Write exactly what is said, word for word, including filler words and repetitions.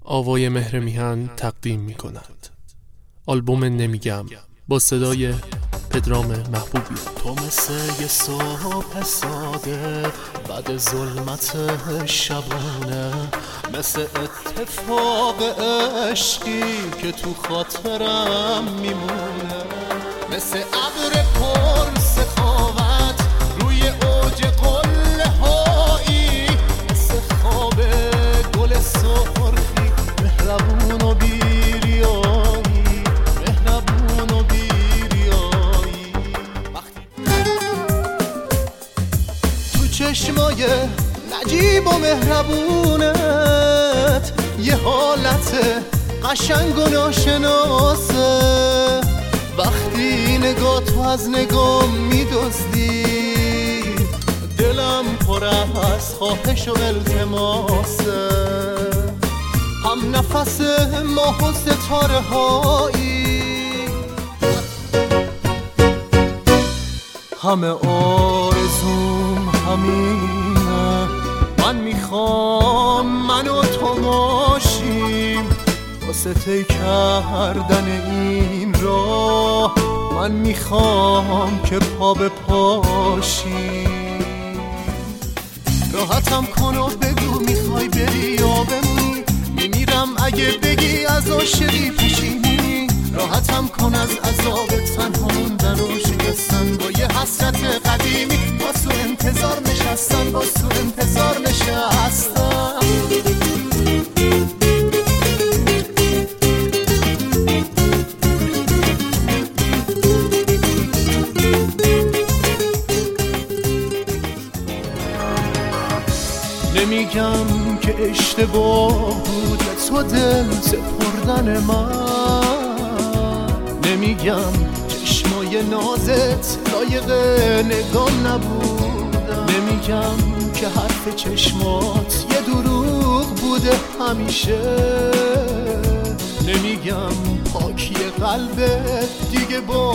آوای مهر میهن تقدیم می کند آلبوم نمیگم با صدای پدرام محبوبی. تو مثل یه صبح ساده بعد ظلمت شبانه، مثل اتفاق عشقی که تو خاطرم میمونه، مثل ابر پر سخاوت روی اوج قله هایی، مثل خواب گل سرخی مهربون و بیریایی، مهربون و بیریایی. وقتی تو چشمای نجیب و مهربونت یه حالت قشنگ و ناشناسه، وقتی نگاه تو از نگاه میدزدی دلم پر از خواهش و التماسه، هم نفس ماه و ستاره هایی، همه آرزوم همینه، من میخوام من و تو باشیم واسه طی کردن این راه، من میخوام که پا به پاشیم. راحتم کن و بگو میخوای بری یا بمونی، میمیرم اگه بگی از عاشقی پشیمونی، راحتم کن از عذاب تنها موندن و شکستن با یه حسرت قدیمی، با تو انتظار نشستن، با تو انتظار نشستن. نمیگم که اشتباه بود تو دل سپردن من، نمیگم چشمای نازت لایق نگام نبودن، نمیگم که حرف چشمات یه دروغ بوده همیشه، نمیگم پاکی قلبت دیگه با